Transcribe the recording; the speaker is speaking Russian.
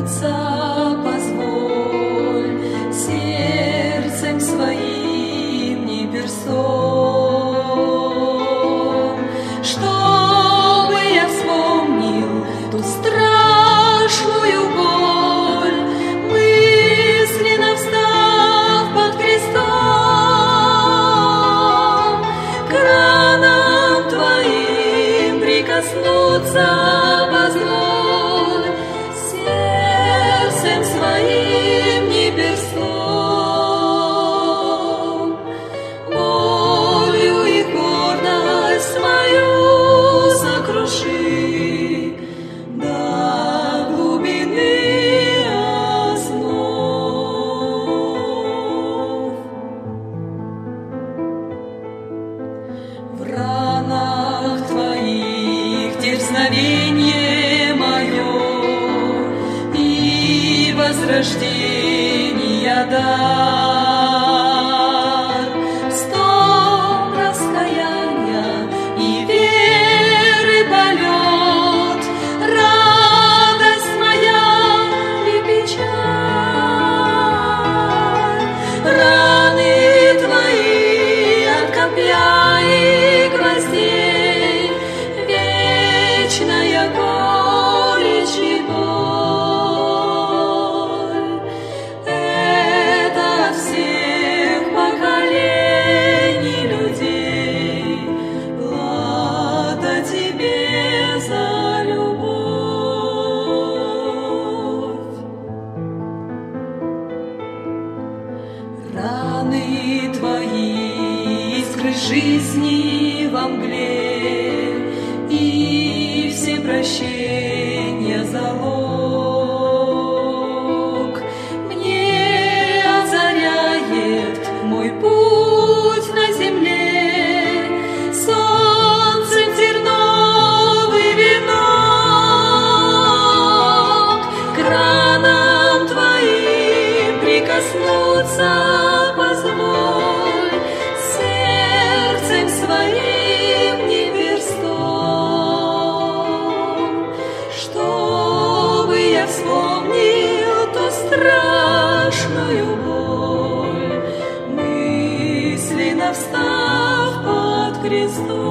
коснуться позволь сердцем своим не персон, чтобы я вспомнил ту страшную боль, мысленно встав под крестом, к ранам твоим прикоснуться позволь сердцем своим не персон. Болью и гордость мою сокруши до глубины основ. В ранах твоих дерзновение мое и возрождения дар, стон раскаяния и веры полет, радость моя и печаль. Раны твои от копья и гвоздей, вечная горечь и боль. Это от всех поколений людей плата тебе за любовь. Раны твои, искры жизни во мгле, и все прощения залог. Мне озаряет мой путь на земле, солнцем терновый венок. К ранам твоим прикоснуться позволь сердцем своим не перстом, чтобы я вспомнил ту страшную боль, мысленно встав под крестом.